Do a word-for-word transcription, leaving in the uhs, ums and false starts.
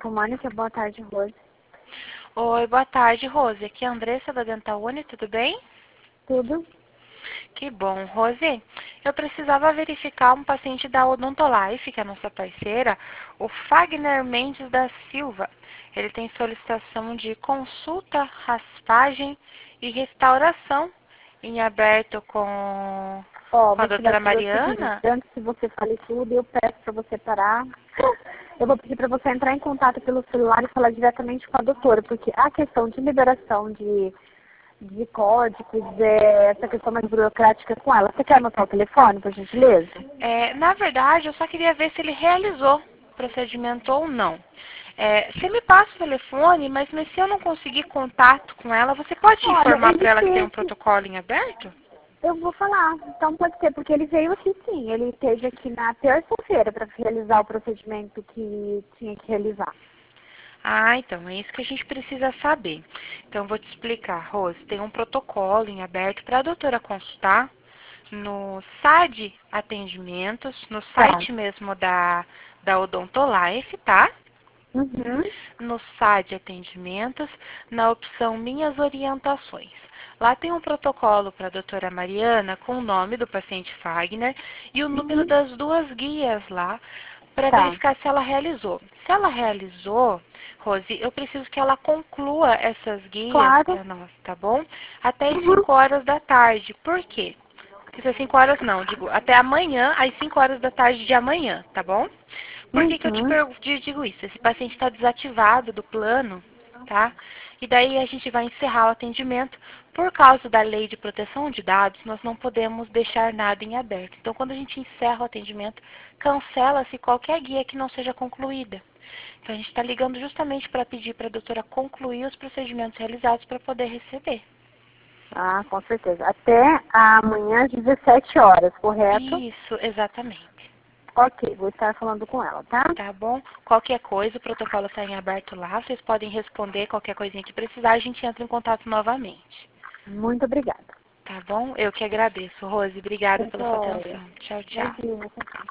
Dental Mônica, boa tarde, Rose. Oi, boa tarde, Rose. Aqui é a Andressa da Dental Uni, tudo bem? Tudo? Que bom, Rose. Eu precisava verificar um paciente da Odontolife, que é a nossa parceira, o Fagner Mendes da Silva. Ele tem solicitação de consulta, raspagem e restauração em aberto com, Ó, com a você vai doutora fazer o seguinte, Mariana. antes que você fale tudo, eu peço pra você parar. Eu vou pedir pra você entrar em contato pelo celular e falar diretamente com a doutora, porque a questão de liberação de, de códigos, é, essa questão mais burocrática com ela. Você quer anotar o telefone, por gentileza? É, na verdade, eu só queria ver se ele realizou o procedimento ou não. É, você me passa o telefone, mas, mas se eu não conseguir contato com ela, você pode Olha, informar ele para ela que tem um teve... protocolo em aberto? Eu vou falar, então pode ser, porque ele veio aqui sim. Ele esteve aqui na terça-feira para realizar o procedimento que tinha que realizar. Ah, então, é isso que a gente precisa saber. Então, eu vou te explicar, Rose. Tem um protocolo em aberto para a doutora consultar no S A D Atendimentos, no Tá. site mesmo da, da Odontolife, tá? Uhum. No S A D Atendimentos, na opção Minhas Orientações. Lá tem um protocolo para a doutora Mariana com o nome do paciente Fagner e o número Uhum. das duas guias lá para Tá. verificar se ela realizou. Se ela realizou, Rose, eu preciso que ela conclua essas guias Claro. para nós, tá bom? Até as Uhum. cinco horas da tarde. Por quê? Porque às cinco horas não, digo, até amanhã, às cinco horas da tarde de amanhã, tá bom? Por que que eu te, Uhum. pergu- te digo isso? Esse paciente está desativado do plano, tá? E daí a gente vai encerrar o atendimento. Por causa da lei de proteção de dados, nós não podemos deixar nada em aberto. Então, quando a gente encerra o atendimento, cancela-se qualquer guia que não seja concluída. Então, a gente está ligando justamente para pedir para a doutora concluir os procedimentos realizados para poder receber. Ah, com certeza. Até amanhã às dezessete horas, correto? Isso, exatamente. Ok, vou estar falando com ela, tá? Tá bom? Qualquer coisa, o protocolo está em aberto lá. Vocês podem responder qualquer coisinha que precisar. A gente entra em contato novamente. Muito obrigada. Tá bom? Eu que agradeço, Rose. Obrigada pela sua Joia. atenção. Tchau, tchau. Imagina, tchau, tchau.